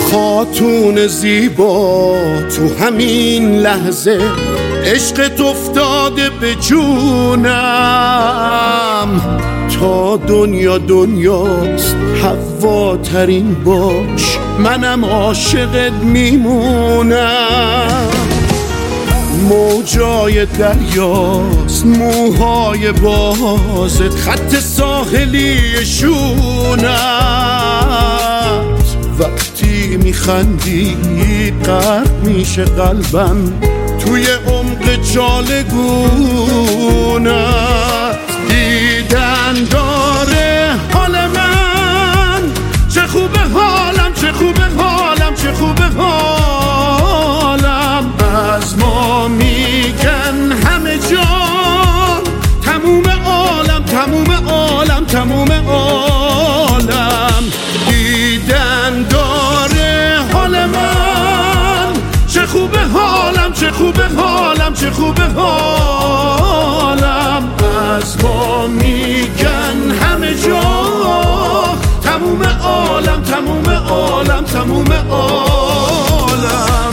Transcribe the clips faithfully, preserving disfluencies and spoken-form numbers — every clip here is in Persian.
خاتون زیبا تو همین لحظه عشقت افتاده به جونم، تا دنیا دنیاست حوا ترین باش، منم عاشقت میمونم. موجای دریاست موهای بازت، خط ساحلی شونت، وقتی میخندی غرق میشه قلبم توی عمق جالگونت. دیدن داره حال من، چه خوبه حالم، چه خوبه حالم، چه خوبه حالم. از ما میگن همه جا تموم عالم، تموم عالم، تموم عالم. دیدن داره حال من، چه خوبه حالم، چه خوبه حالم، چه خوبه حالم. از ما میگن همه جا تموم عالم، تموم عالم، تموم عالم.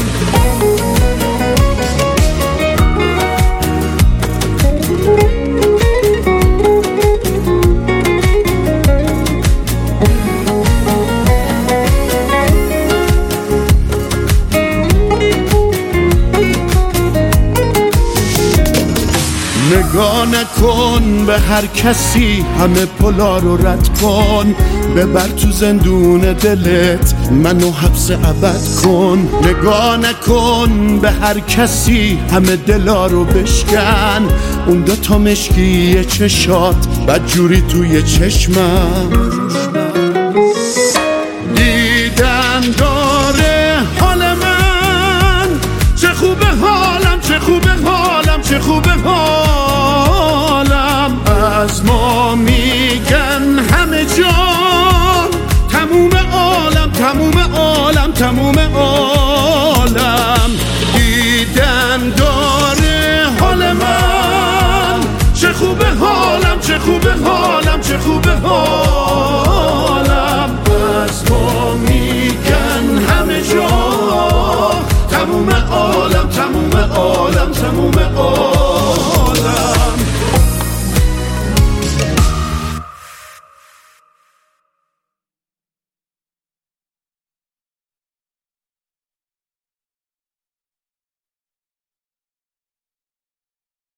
نگاه نکن به هر کسی، همه پلا رو رد کن، ببر تو زندون دلت منو حبس ابد کن. نگاه نکن به هر کسی، همه دلا رو بشکن، اون دوتا مشکی چشات بدجوری توی چشمم.